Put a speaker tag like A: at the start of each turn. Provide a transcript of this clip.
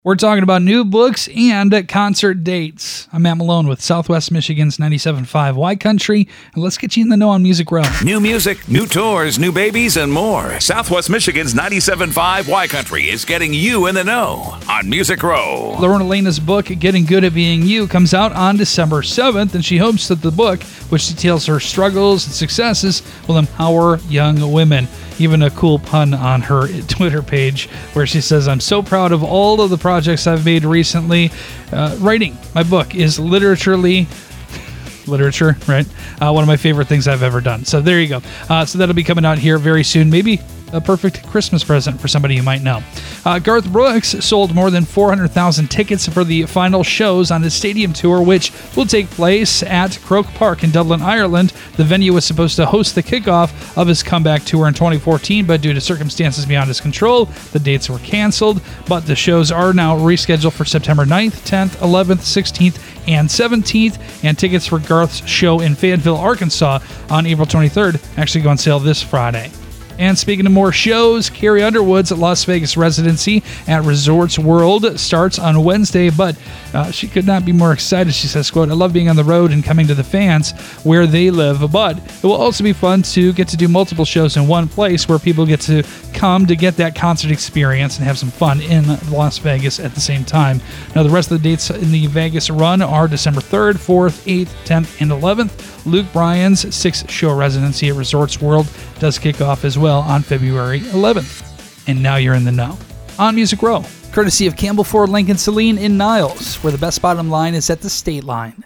A: We're talking about new books and concert dates. I'm Matt Malone with Southwest Michigan's 97.5 Y Country, and let's get you in the know on Music Row.
B: New music, new tours, new babies, and more. Southwest Michigan's 97.5 Y Country is getting you in the know on Music Row.
A: Lauren Elena's book, Getting Good at Being You, comes out on December 7th, and she hopes that the book, which details her struggles and successes, will empower young women. Even a cool pun on her Twitter page where she says, I'm so proud of all of the projects I've made recently. Writing my book is literature, right? One of my favorite things I've ever done. So there you go. So that'll be coming out here very soon. Maybe a perfect Christmas present for somebody you might know. Garth Brooks sold more than 400,000 tickets for the final shows on his stadium tour, which will take place at Croke Park in Dublin, Ireland. The venue was supposed to host the kickoff of his comeback tour in 2014, but due to circumstances beyond his control, the dates were canceled. But the shows are now rescheduled for September 9th, 10th, 11th, 16th, and 17th. And tickets for Garth's show in Fayetteville, Arkansas on April 23rd actually go on sale this Friday. And speaking of more shows, Carrie Underwood's Las Vegas residency at Resorts World starts on Wednesday, but she could not be more excited. She says, quote, I love being on the road and coming to the fans where they live, but it will also be fun to get to do multiple shows in one place where people get to come to get that concert experience and have some fun in Las Vegas at the same time. Now, the rest of the dates in the Vegas run are December 3rd, 4th, 8th, 10th, and 11th. Luke Bryan's 6-show residency at Resorts World does kick off as well on February 11th. And now you're in the know on Music Row, courtesy of Campbell Ford Lincoln Saline in Niles, where the best bottom line is at the state line.